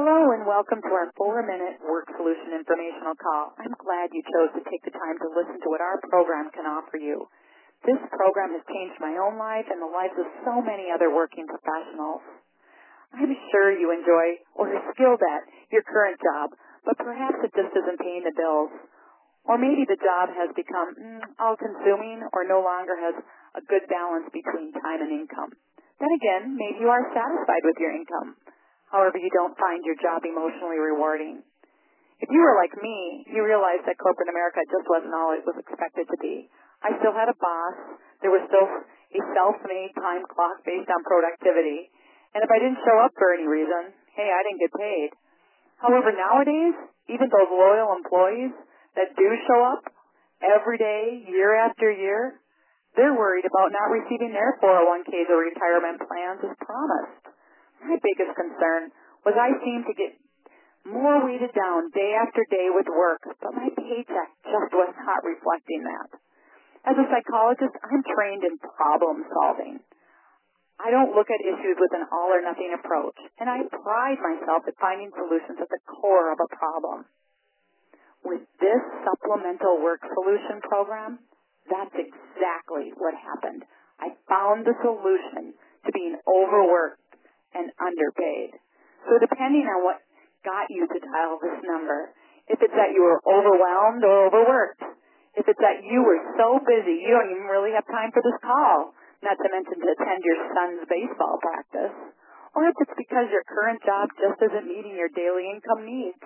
Hello and welcome to our 4-minute work solution informational call. I'm glad you chose to take the time to listen to what our program can offer you. This program has changed my own life and the lives of so many other working professionals. I'm sure you enjoy or are skilled at your current job, but perhaps it just isn't paying the bills. Or maybe the job has become all-consuming or no longer has a good balance between time and income. Then again, maybe you are satisfied with your income. However, you don't find your job emotionally rewarding. If you were like me, you realize that corporate America just wasn't all it was expected to be. I still had a boss. There was still a self-made time clock based on productivity. And if I didn't show up for any reason, hey, I didn't get paid. However, nowadays, even those loyal employees that do show up every day, year after year, they're worried about not receiving their 401ks or retirement plans as promised. My biggest concern was I seemed to get more weighted down day after day with work, but my paycheck just was not reflecting that. As a psychologist, I'm trained in problem solving. I don't look at issues with an all-or-nothing approach, and I pride myself at finding solutions at the core of a problem. With this supplemental work solution program, that's exactly what happened. I found the solution to being overworked and underpaid. So depending on what got you to dial this number, if it's that you were overwhelmed or overworked, if it's that you were so busy you don't even really have time for this call, not to mention to attend your son's baseball practice, or if it's because your current job just isn't meeting your daily income needs,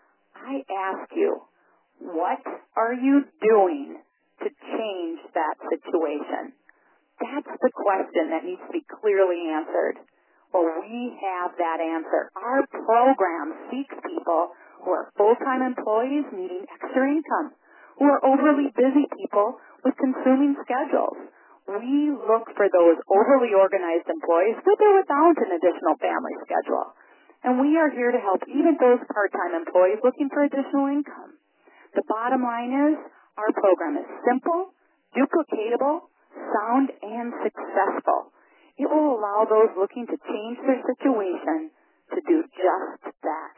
I ask you, what are you doing to change that situation? That's the question that needs to be clearly answered. Well, we have that answer. Our program seeks people who are full-time employees needing extra income, who are overly busy people with consuming schedules. We look for those overly organized employees with or without an additional family schedule. And we are here to help even those part-time employees looking for additional income. The bottom line is our program is simple, duplicatable, sound, and successful. It will allow those looking to change their situation to do just that.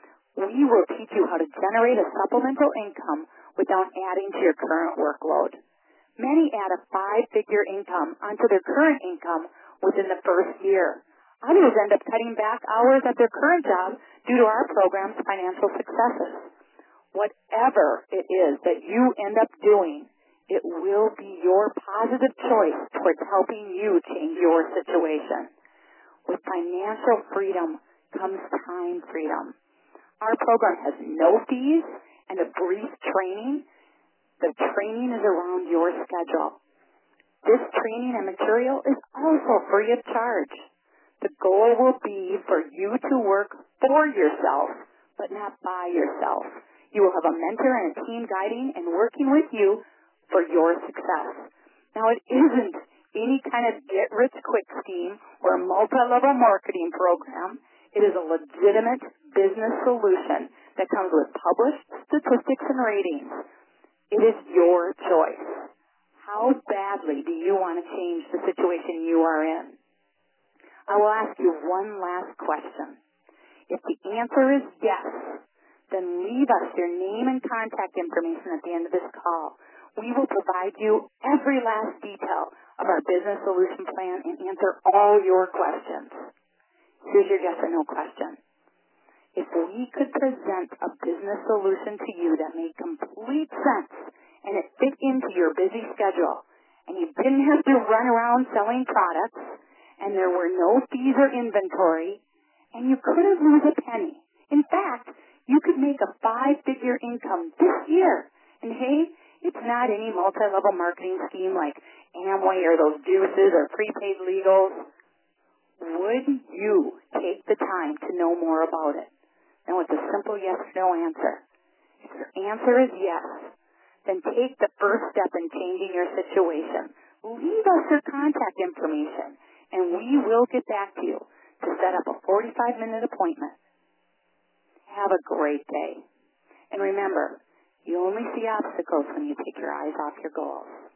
We will teach you how to generate a supplemental income without adding to your current workload. Many add a 5-figure income onto their current income within the first year. Others end up cutting back hours at their current job due to our program's financial successes. Whatever it is that you end up doing, it will be your positive choice towards helping you change your situation. With financial freedom comes time freedom. Our program has no fees and a brief training. The training is around your schedule. This training and material is also free of charge. The goal will be for you to work for yourself, but not by yourself. You will have a mentor and a team guiding and working with you for your success. Now, it isn't any kind of get-rich-quick scheme or a multi-level marketing program. It is a legitimate business solution that comes with published statistics and ratings. It is your choice. How badly do you want to change the situation you are in? I will ask you one last question. If the answer is yes, then leave us your name and contact information at the end of this call. We will provide you every last detail of our business solution plan and answer all your questions. Here's your yes or no question. If we could present a business solution to you that made complete sense and it fit into your busy schedule and you didn't have to run around selling products and there were no fees or inventory and you couldn't lose a penny. In fact, you could make a 5-figure income this year. And hey, it's not any multi-level marketing scheme like Amway or those juices or prepaid legals. Would you take the time to know more about it? Now, it's a simple yes/no answer. If your answer is yes, then take the first step in changing your situation. Leave us your contact information, and we will get back to you to set up a 45-minute appointment. Have a great day. And remember, you only see obstacles when you take your eyes off your goals.